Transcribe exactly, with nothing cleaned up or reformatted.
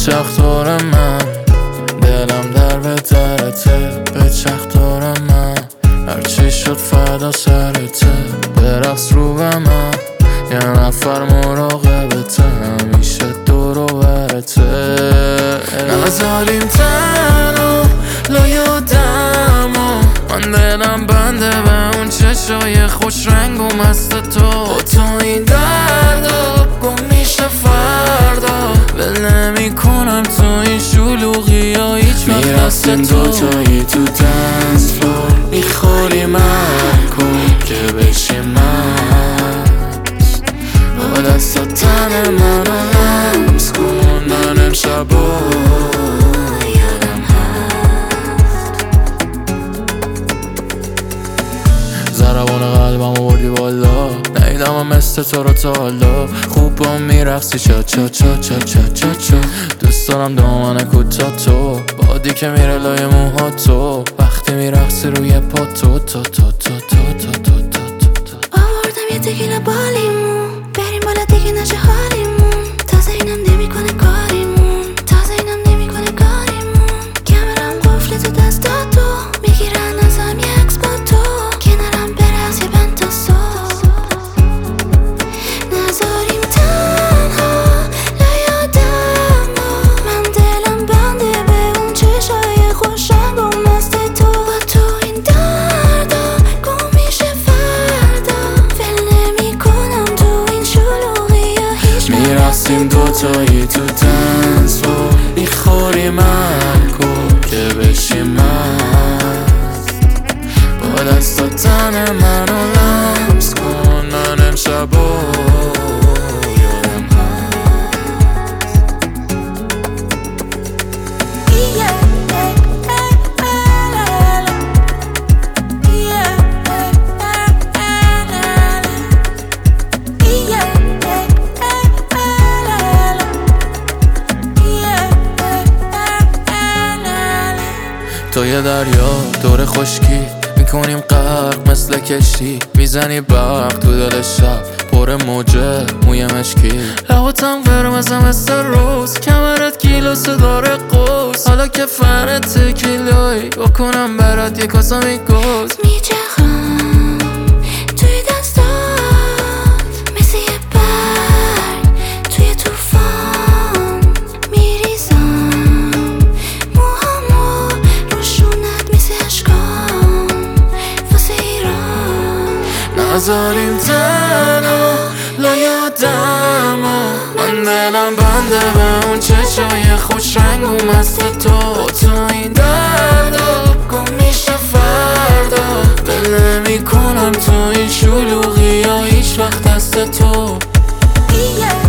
بچرخ دور من، دلم در به درته. بچرخ دور من، هرچی شد فدا سرته. برقص رو به من، یه نفر مراقبته. همیشه دور و برته. نذاریم تنها لایادم و من دلم بنده به اون چشای خوش رنگ و مست تو. تو این دردا گم میشه فردا، ول نمی کنم تو این شلوغی ها هیچ وقت دست تو. دوتایی تو دنس فلور میخوری من کن که بشی مست. با دستا تن من رو لمس کن، من امشبا یادم هست. ضربان قلبم آوردی بالا، نیدم هم مثل تو رو تا حالا. خوب با میرقصی چا چا چا چا چا چا چا. دوست دارم دامن کوتا تو، بادی که میره لای موها تو. وقتی میرقصی روی پا تو تو تو تو تو تو تو تو. آوردم یه تکیلا بالیمون، بریم بالا دیگه نشه حالیمون. تازه اینم نمی کنه کاریمون، تازه اینم نمی کنه کاریمون. کمرم قفل تو دستا تو، میگیرن ازم یه عکس با تو. کنارم برقص یه بند تا صبح. نذاریم تنها لایادم و من دلم بنده به اون چشای خوش رنگ و مست تو. با تو این دردا گم میشه فردا، ول نمی کنم تو این شلوغی ها هیچ وقت. میرقصیم دوتایی تو دنس فلور میخوری من کن که بشی مست. با دستا تن من رو لمس کن، من امشبا یادم تو یه دریا دور خشکی میکنیم غرق مثل کشتی. میزنی برق تو دل شب پر موجه موی مشکی. لباتم قرمزه مثل روز، کمرت کیلوس داره قوس. حالا که فرت تکیلایی بکنم برات یه کاسه میگوز. میچخم توی دستات مثل یه برگ توی توفان. میریزم موهامو روشونت مثل اشکام واسه ایران. نذاریم تنها لایادم و من دلم بنده به اون چشای خوش رنگ و مست تو. تو این دردا گم میشه فردا، ول نمی کنم تو این شلوغی ها هیچ وقت دست تو.